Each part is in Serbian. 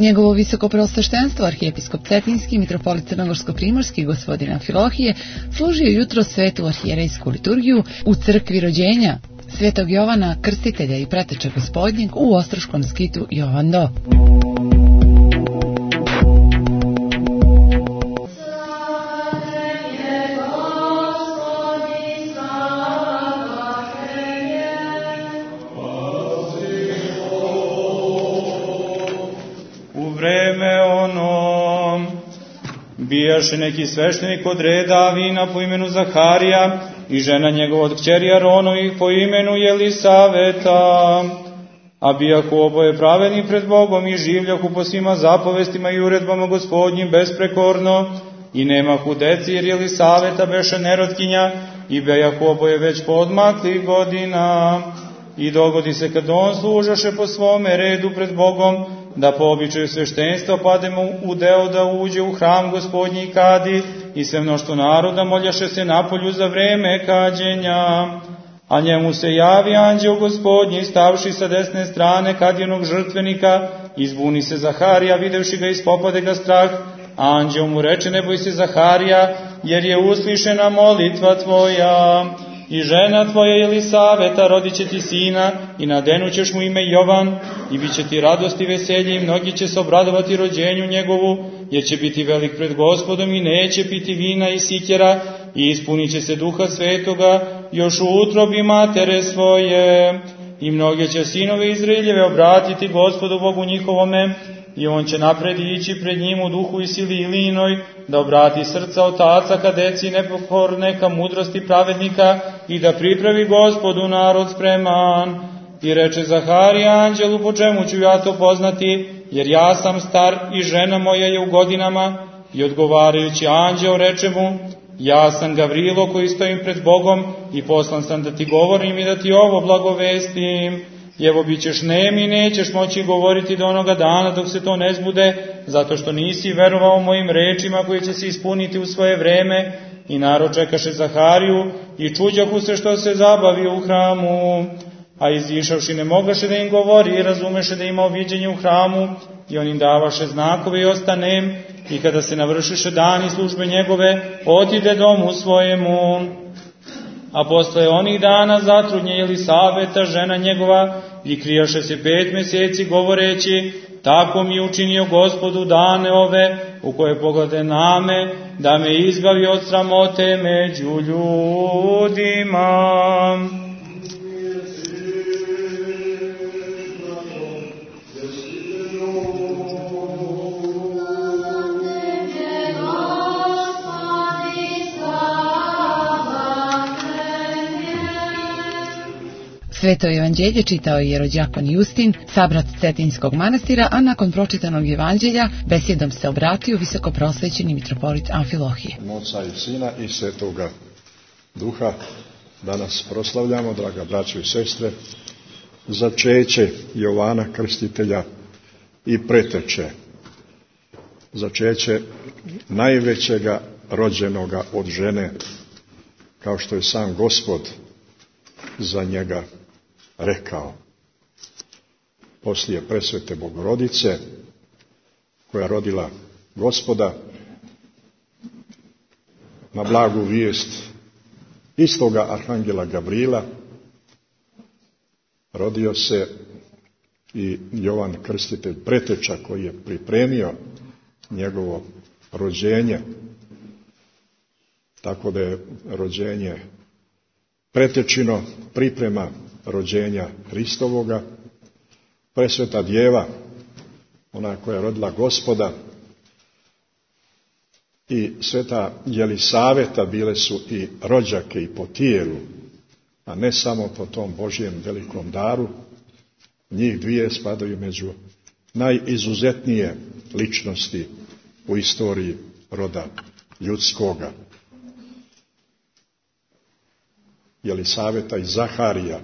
Njegovo visoko preosveštenstvo, arhijepiskop Cetinski, mitropolit Crnogorsko-primorski gospodin Amfilohije, služio jutro svetu arhijerejsku liturgiju u crkvi rođenja Svetog Jovana Krstitelja i preteče Gospodnjeg u ostroškom skitu Jovan Do. Bijaše neki sveštenik od reda Avina po imenu Zaharija i žena njegova od kćeri Aronovih po imenu Jelisaveta. A bijahu oboje pravedni pred Bogom i življahu po svima zapovestima i uredbama Gospodnjim besprekorno i nemahu deci jer Jelisaveta beše nerotkinja i bijahu oboje već podmakli godina. I dogodi se kad on služaše po svome redu pred Bogom, da po običaju sveštenstva pade mu u deo da uđe u hram Gospodnji i kadi, i sve mnoštvo naroda moljaše se napolju za vreme kađenja. A njemu se javi anđeo Gospodnji, stavši sa desne strane kadijenog žrtvenika, izbuni se Zaharija, videvši ga ispopade ga strah. A anđeo mu reče, ne boj se Zaharija, jer je uslišena molitva tvoja. I žena tvoja Jelisaveta rodit će ti sina i nadenućeš mu ime Jovan i bit će ti radost i veselje i mnogi će se obradovati rođenju njegovu, jer će biti velik pred Gospodom i neće piti vina i sikjera i ispunit će se Duha Svetoga još u utrobi matere svoje. I mnoge će sinove Izraeljeve obratiti Gospodu Bogu njihovome i on će napred ići pred njim u duhu i sili Ilinoj, da obrati srca otaca ka deci nepokorne, ka mudrosti pravednika i da pripravi Gospodu narod spreman. I reče Zaharija anđelu, po čemu ću ja to poznati, jer ja sam star i žena moja je u godinama. I odgovarajući anđeo reče mu, ja sam Gavrilo koji stojim pred Bogom i poslan sam da ti govorim i da ti ovo blagovestim. I evo bit ćeš nem i nećeš moći govoriti do onoga dana dok se to ne zbude, zato što nisi verovao mojim rečima koje će se ispuniti u svoje vreme. I narod čekaše Zahariju i čuđahu se što se zabavio u hramu. A izišavši ne mogaše da im govori i razumeše da ima viđenje u hramu i on im davaše znakove i ostanem. I kada se navršiše dani službe njegove, otide domu svojemu. A posle onih dana zatrudnje Jelisaveta, žena njegova, i krijaše se 5 meseci govoreći, tako mi je učinio Gospodu dane ove, u koje poglede name, da me izbavi od sramote među ljudima. Sveto evanđelje čitao je jerođakon Justin, sabrat Cetinskog manastira, a nakon pročitanog evanđelja besedom se obratio visoko prosvećeni mitropolit Amfilohije. Oca i Sina i Svetoga Duha danas proslavljamo, draga braćo i sestre, začeće Jovana Krstitelja i preteče, začeće najvećega rođenoga od žene, kao što je sam Gospod za njega rekao. Poslije presvete Bogorodice, koja rodila Gospoda, na blagu vijest istoga arhangela Gavrila, rodio se i Jovan Krstitelj, preteča koji je pripremio njegovo rođenje, tako da je rođenje pretečino, priprema rođenja Hristovoga. Presveta djeva, ona koja je rodila Gospoda, i sveta Jelisaveta bile su i rođake i po tijelu, a ne samo po tom Božjem velikom daru. Njih dvije spadaju među najizuzetnije ličnosti u istoriji roda ljudskoga. Jelisaveta i Zaharija,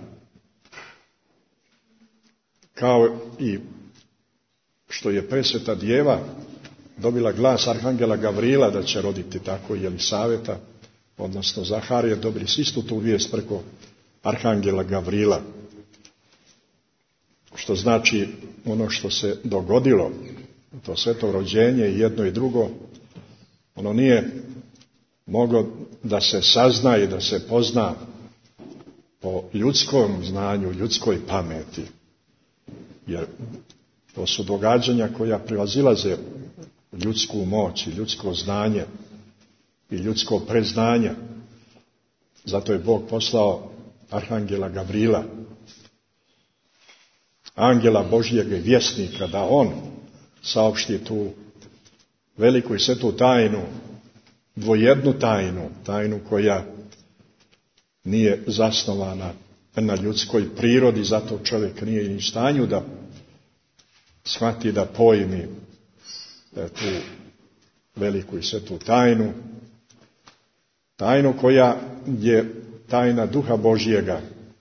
kao i što je presveta djeva dobila glas arhangela Gavrila da će roditi, tako i Jelisaveta, odnosno Zaharija, dobili su istu tu vijest preko arhangela Gavrila. Što znači ono što se dogodilo to sveto rođenje i jedno i drugo, ono nije moglo da se sazna i da se pozna po ljudskom znanju, ljudskoj pameti. Jer to su događanja koja prevazilaze ljudsku moć i ljudsko znanje i ljudsko preznanje. Zato je Bog poslao arhangela Gavrila, angela Božjeg vjesnika, da on saopšti tu veliku i svetu tajnu, dvojednu tajnu, tajnu koja nije zasnovana na ljudskoj prirodi, zato čovjek nije ni u stanju da shvati, da pojmi tu veliku i svetu tajnu, tajnu koja je tajna Duha Božjega,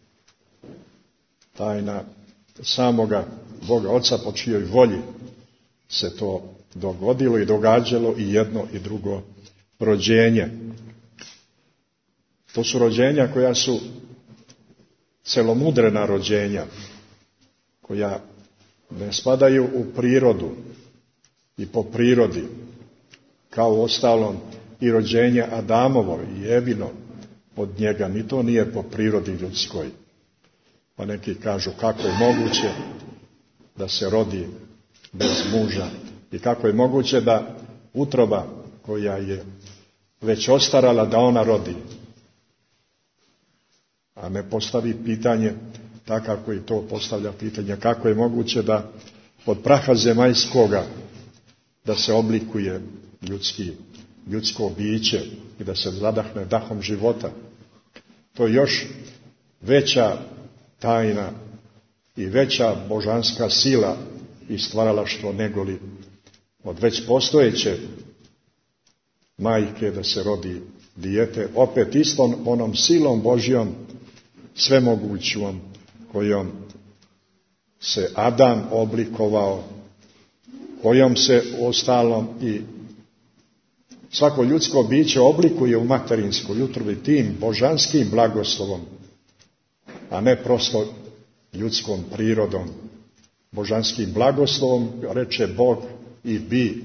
tajna samoga Boga Oca, po čijoj volji se to dogodilo i događalo i jedno i drugo rođenje. To su rođenja koja su celomudrena rođenja, koja ne spadaju u prirodu i po prirodi, kao ostalom i rođenje Adamovo i Evino od njega, ni to nije po prirodi ljudskoj. Pa neki kažu kako je moguće da se rodi bez muža i kako je moguće da utroba koja je već ostarala da ona rodi. A ne postavi pitanje, tako kako i to postavlja pitanje, kako je moguće da od praha zemaljskoga da se oblikuje ljudsko biće i da se zadahne dahom života. To je još veća tajna i veća božanska sila i stvaralaštvo negoli od već postojeće majke da se rodi dijete, opet istom onom silom Božjom, svemogućom, kojom se Adam oblikovao, kojom se uostalom i svako ljudsko biće oblikuje u materinskoj utrobi tim božanskim blagoslovom, a ne prosto ljudskom prirodom. Božanskim blagoslovom reče Bog i bi.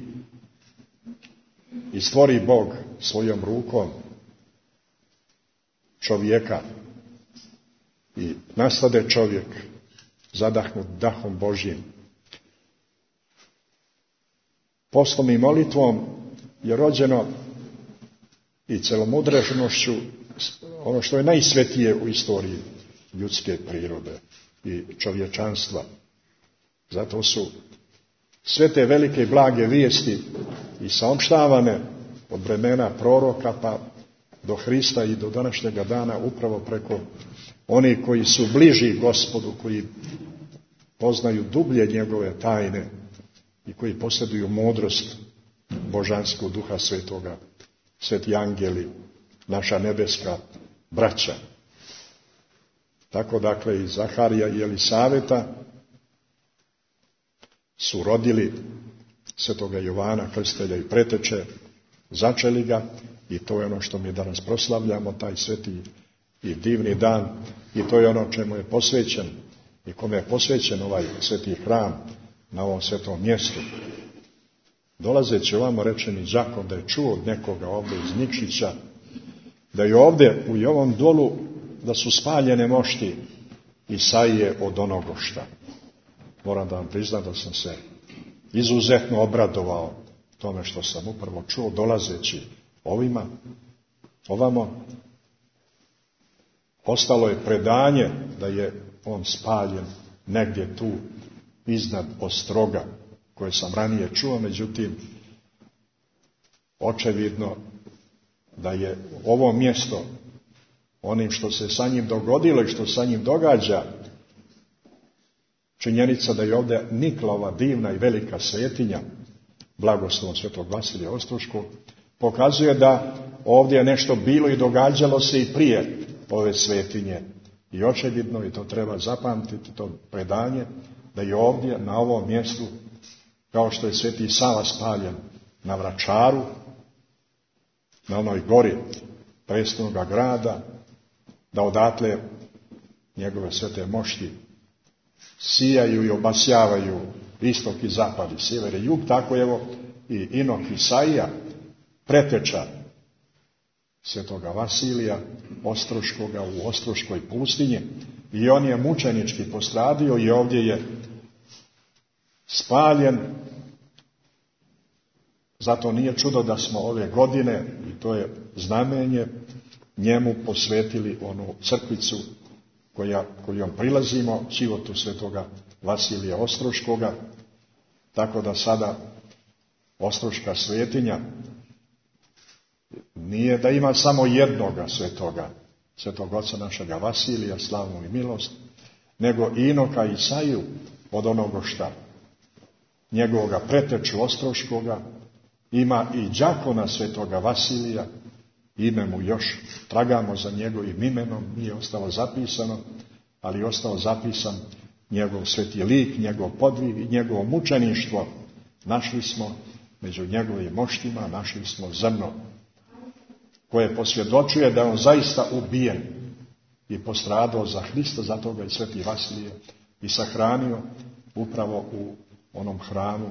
I stvori Bog svojom rukom čovjeka i nastade čovjek zadahnut dahom Božjim. Postom i molitvom je rođeno i celomudrenošću ono što je najsvetije u istoriji ljudske prirode i čovječanstva. Zato su sve te velike i blage vijesti i saopštavane od vremena proroka pa do Hrista i do današnjega dana upravo preko onih koji su bliži Gospodu, koji poznaju dublje njegove tajne i koji posjeduju mudrost božanskog Duha Svetoga, sveti angeli, naša nebeska braća. Tako dakle i Zaharija i Elisaveta su rodili svetoga Jovana Krstitelja i preteče, začeli ga i to je ono što mi danas proslavljamo, taj sveti i divni dan i to je ono čemu je posvećen i kome je posvećen ovaj sveti hram na ovom svetom mjestu. Dolazeći ovamo reče mi đakon da je čuo od nekoga ovdje iz Nikšića da je ovdje u ovom dolu da su spaljene mošti Isaije od onogošta. Moram da vam priznam da sam se izuzetno obradovao tome što sam upravo čuo dolazeći ovamo. Ostalo je predanje da je on spaljen negdje tu iznad Ostroga, koje sam ranije čuo, međutim, očevidno da je ovo mjesto onim što se sa njim dogodilo i što sa njim događa, činjenica da je ovdje nikla ova divna i velika svetinja, blagoslovom svetog Vasilija Ostroškog, pokazuje da ovdje je nešto bilo i događalo se i prije ove svetinje. I očevidno, i to treba zapamtiti, to predanje, da je ovdje, na ovom mjestu, kao što je sveti Sava spaljen na Vračaru, na onoj gori prestolnoga grada, da odatle njegove svete mošti sijaju i obasjavaju istok i zapad i sjever i jug, tako evo i Inok Isaija, preteča svetoga Vasilija Ostroškoga u Ostroškoj pustinji, i on je mučenički postradio i ovdje je spaljen. Zato nije čudo da smo ove godine, i to je znamenje, njemu posvetili onu crkvicu kojom prilazimo životu svetoga Vasilija Ostroškoga, tako da sada Ostroška svetinja nije da ima samo jednoga svetoga, svetog oca našega Vasilija, slavnu i milost, nego Inoka i Isaiju od onoga šta njegovoga preteču Ostroškoga, ima i đakona svetoga Vasilija, ime mu još tragamo za njegovim imenom, nije ostalo zapisano, ali je ostao zapisan njegov sveti lik, njegov podvig i njegovo mučeništvo. Našli smo među njegovim moštima, našli smo zrno koje posvjedočuje da je on zaista ubijen i postradao za Hrista, zato ga je sveti Vasilije i sahranio upravo u onom hramu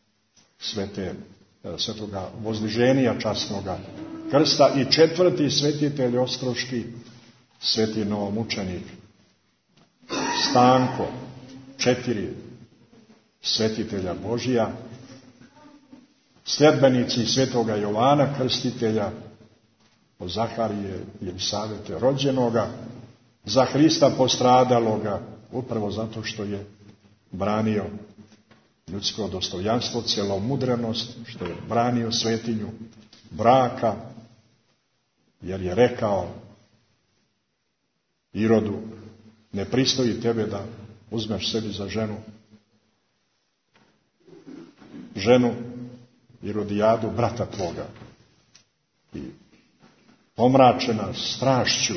svetoga Vozdiženija časnoga krsta. I četvrti svetitelj ostroški, sveti novomučenik Stanko, 4 svetitelja Božija, sljedbenici svetoga Jovana Krstitelja, od Zaharije i Elisavete rođenoga, za Hrista postradaloga, upravo zato što je branio ljudsko dostojanstvo, celomudrenost, što je branio svetinju braka, jer je rekao Irodu, ne pristoji tebe da uzmeš sebi za ženu Irodijadu, brata tvoga. I pomračena strašću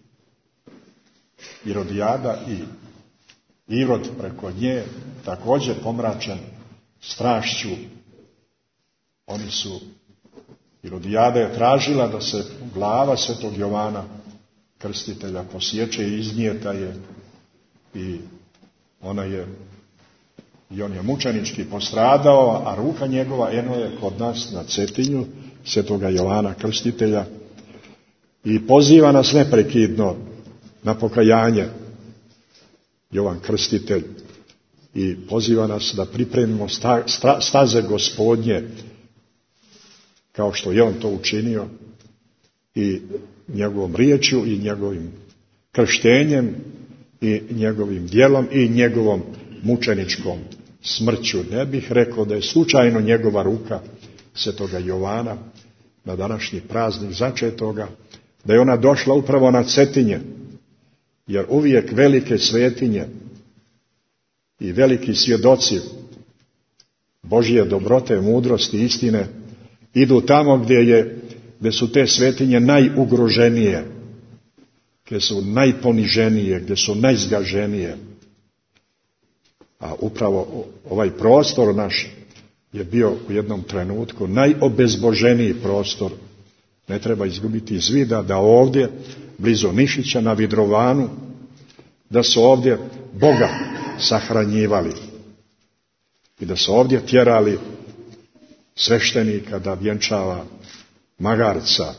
Irodijada i Irod preko nje, također pomračen strašću, oni su, Irodijada je tražila da se glava svetog Jovana Krstitelja posječe i iznijeta je, i on je mučenički postradao, a ruka njegova eno je kod nas na Cetinju svetoga Jovana Krstitelja i poziva nas neprekidno na pokajanje Jovan Krstitelj i poziva nas da pripremimo staze Gospodnje kao što je on to učinio i njegovom riječju i njegovim krštenjem i njegovim djelom i njegovom mučeničkom smrću. Ne bih rekao da je slučajno njegova ruka svetoga Jovana na današnji praznik začetoga, da je ona došla upravo na Cetinje, jer uvijek velike svetinje i veliki svjedoci Božje dobrote, mudrosti i istine idu tamo gdje su te svetinje najugroženije, gdje su najponiženije, gdje su najzgaženije. A upravo ovaj prostor naš je bio u jednom trenutku najobezboženiji prostor. Ne treba izgubiti iz vida da ovdje, blizu Nišića na Vidrovanu, da su ovdje Boga sahranjivali i da su ovdje tjerali sveštenika da vjenčava magarca.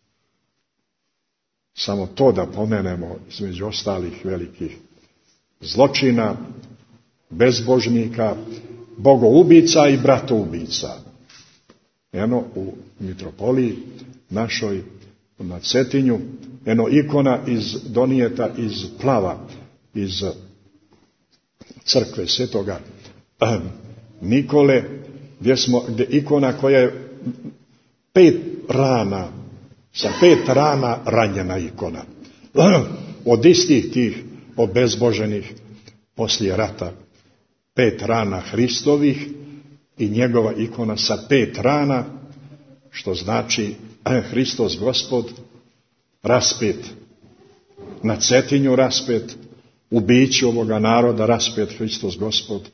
Samo to da pomenemo između ostalih velikih zločina, bezbožnika, bogoubica i bratoubica. Eno u mitropoliji našoj na Cetinju, eno ikona donijeta iz Plava, iz crkve svetoga Nikole, gdje ikona koja je 5 rana, sa 5 rana ranjena ikona. Od istih tih obezboženih poslije rata 5 rana Hristovih i njegova ikona sa 5 rana, što znači Hristos Gospod raspet, na Cetinju raspet, u biću ovoga naroda raspet Hristos Gospod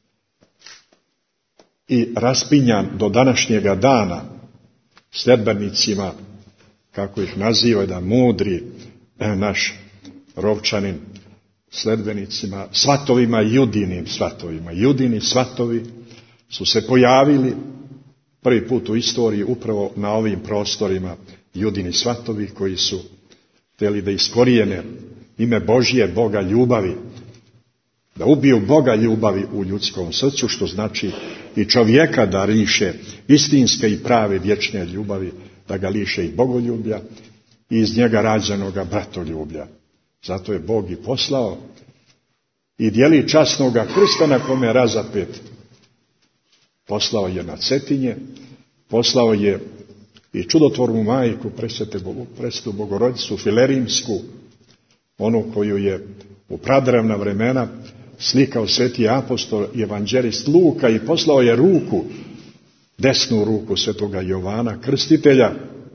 i raspinjan do današnjega dana sljedbenicima, kako ih naziva jedan mudri naš Rovčanin sledbenicima, svatovima, judinim svatovima. Judini svatovi su se pojavili prvi put u istoriji upravo na ovim prostorima. Judini svatovi koji su htjeli da iskorijene ime Božje, Boga ljubavi, da ubiju Boga ljubavi u ljudskom srcu, što znači i čovjeka da liše istinske i prave vječne ljubavi, da ga liše i bogoljublja i iz njega rađenoga bratoljublja. Zato je Bog i poslao i dijeli časnoga krsta na kome je razapet. Poslao je na Cetinje, poslao je i čudotvornu majku, presvetu Bogorodicu Filerimsku, onu koju je u pradrevna vremena slikao sveti apostol i evanđelist Luka i poslao je ruku, desnu ruku svetoga Jovana Krstitelja.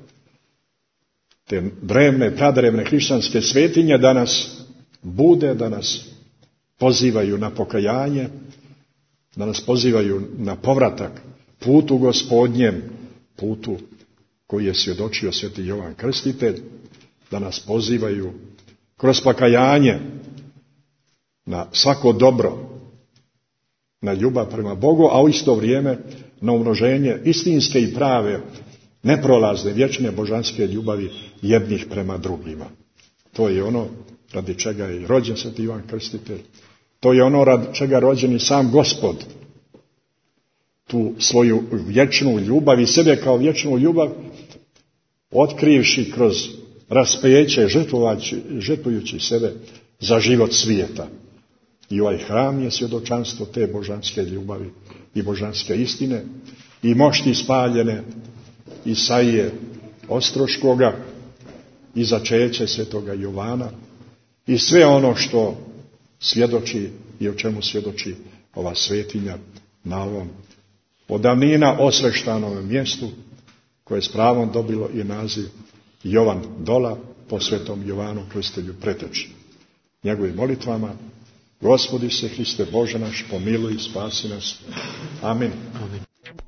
Te pradrevne hrišćanske svetinje da nas bude, da nas pozivaju na pokajanje, da nas pozivaju na povratak putu Gospodnjem, putu koji je svjedočio sveti Jovan Krstitelj, da nas pozivaju kroz pokajanje na svako dobro, na ljubav prema Bogu, a u isto vrijeme na umnoženje istinske i prave, neprolazne, vječne božanske ljubavi jednih prema drugima. To je ono radi čega je rođen sveti Ivan Krstitelj. To je ono radi čega rođen i sam Gospod. Tu svoju vječnu ljubav i sebe kao vječnu ljubav otkrivši kroz raspeće, žrtvujući sebe za život svijeta. I ovaj hram je svjedočanstvo te božanske ljubavi i božanske istine i mošti spaljene Isaije Ostroškoga i začeće svetoga Jovana i sve ono što svjedoči i o čemu svjedoči ova svetinja na ovom od davnina osveštanom mjestu koje s pravom dobilo i naziv Jovan Dola po svetom Jovanu Krstitelju preteči. Njegovim molitvama Gospodi se Hriste Bože naš, pomiluj i spasi nas. Amin. Amin.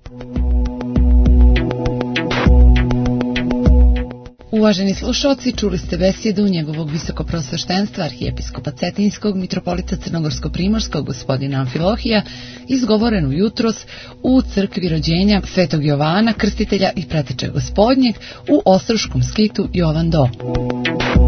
Uvaženi slušalci, čuli ste besjedu njegovog visokoprosveštenstva arhijepiskopa Cetinjskog mitropolita Crnogorsko-primorskog gospodina Amfilohija, izgovorenu jutros u crkvi rođenja svetog Jovana Krstitelja i preteče Gospodnjeg u Ostroškom skitu Jovan Do.